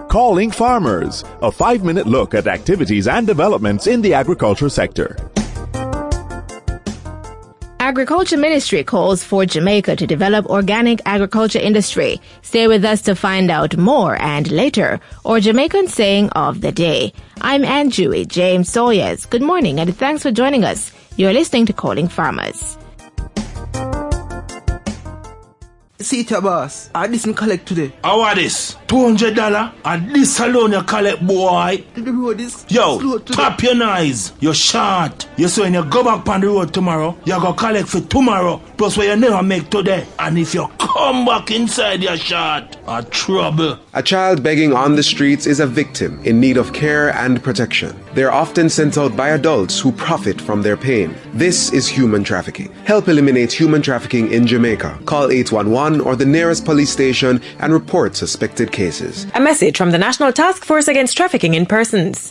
Calling Farmers, a 5-minute look at activities and developments in the agriculture sector. Agriculture Ministry calls for Jamaica to develop organic agriculture industry. Stay with us to find out more, and later, or Jamaican saying of the day. I'm Andrew James Sawyers. Good morning and thanks for joining us. You're listening to Calling Farmers. See it, boss. I didn't collect today. How are this? $200? And this alone you collect, boy. The road is Yo, slow today. tap your eyes. You're short. You so when you go back on the road tomorrow, you're going to collect for tomorrow, plus what you never make today. And if you come back inside, you're short. A trouble. A child begging on the streets is a victim in need of care and protection. They're often sent out by adults who profit from their pain. This is human trafficking. Help eliminate human trafficking in Jamaica. Call 811 or the nearest police station and report suspected cases. A message from the National Task Force Against Trafficking in Persons.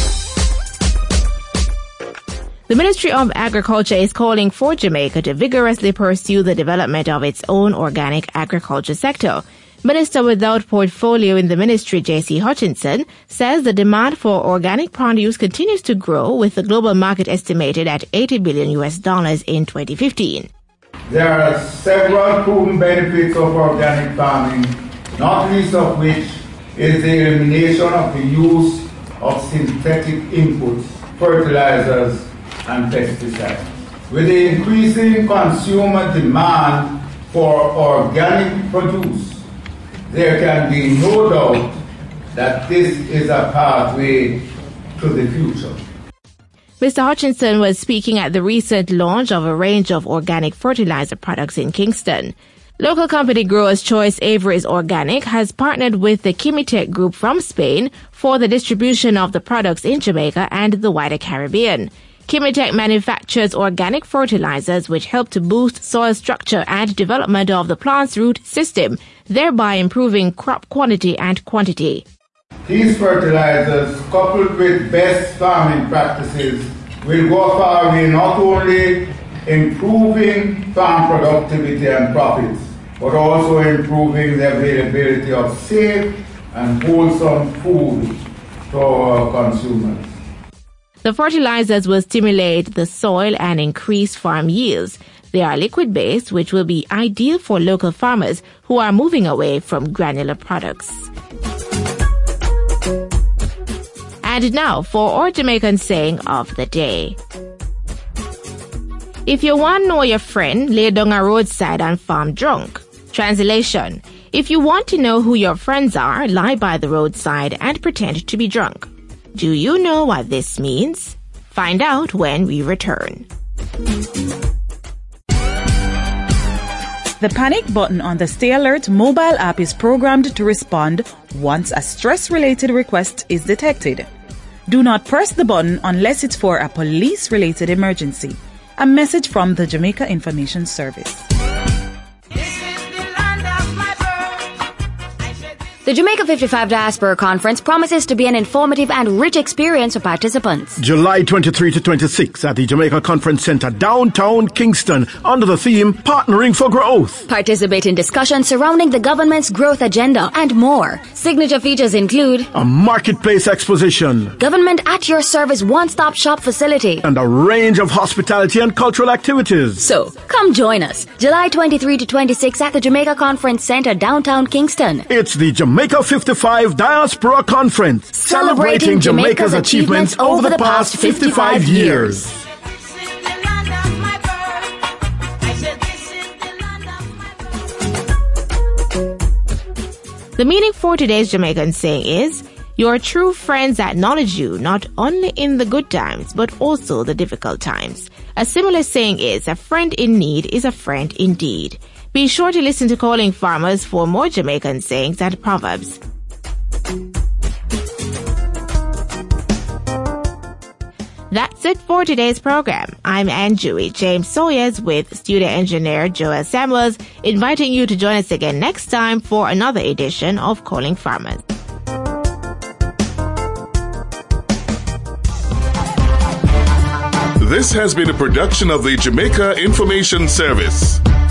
The Ministry of Agriculture is calling for Jamaica to vigorously pursue the development of its own organic agriculture sector. Minister without portfolio in the ministry, J.C. Hutchinson, says the demand for organic produce continues to grow, with the global market estimated at $80 billion in 2015. There are several proven benefits of organic farming, not least of which is the elimination of the use of synthetic inputs, fertilizers, and pesticides. With the increasing consumer demand for organic produce, there can be no doubt that this is a pathway to the future. Mr. Hutchinson was speaking at the recent launch of a range of organic fertilizer products in Kingston. Local company Growers Choice Avery's Organic has partnered with the Kimitec Group from Spain for the distribution of the products in Jamaica and the wider Caribbean. Kimitec manufactures organic fertilizers which help to boost soil structure and development of the plant's root system, thereby improving crop quality and quantity. These fertilizers, coupled with best farming practices, will go a far way not only improving farm productivity and profits, but also improving the availability of safe and wholesome food to our consumers. The fertilizers will stimulate the soil and increase farm yields. They are liquid-based, which will be ideal for local farmers who are moving away from granular products. And now for our Jamaican saying of the day. If you want to know your friend, lay down a roadside and farm drunk. Translation: if you want to know who your friends are, lie by the roadside and pretend to be drunk. Do you know what this means? Find out when we return. The panic button on the Stay Alert mobile app is programmed to respond once a stress-related request is detected. Do not press the button unless it's for a police-related emergency. A message from the Jamaica Information Service. The Jamaica 55 Diaspora Conference promises to be an informative and rich experience for participants. July 23 to 26 at the Jamaica Conference Center, downtown Kingston, under the theme Partnering for Growth. Participate in discussions surrounding the government's growth agenda and more. Signature features include a marketplace exposition, government at your service one-stop shop facility, and a range of hospitality and cultural activities. So, come join us, July 23 to 26 at the Jamaica Conference Center, downtown Kingston. It's the Jamaica 55 Diaspora Conference, celebrating Jamaica's achievements over the past 55 years. The meaning for today's Jamaican saying is, your true friends acknowledge you not only in the good times, but also the difficult times. A similar saying is, a friend in need is a friend indeed. Be sure to listen to Calling Farmers for more Jamaican sayings and proverbs. That's it for today's program. I'm Andrew James Sawyers with studio engineer Joel Samuels, inviting you to join us again next time for another edition of Calling Farmers. This has been a production of the Jamaica Information Service.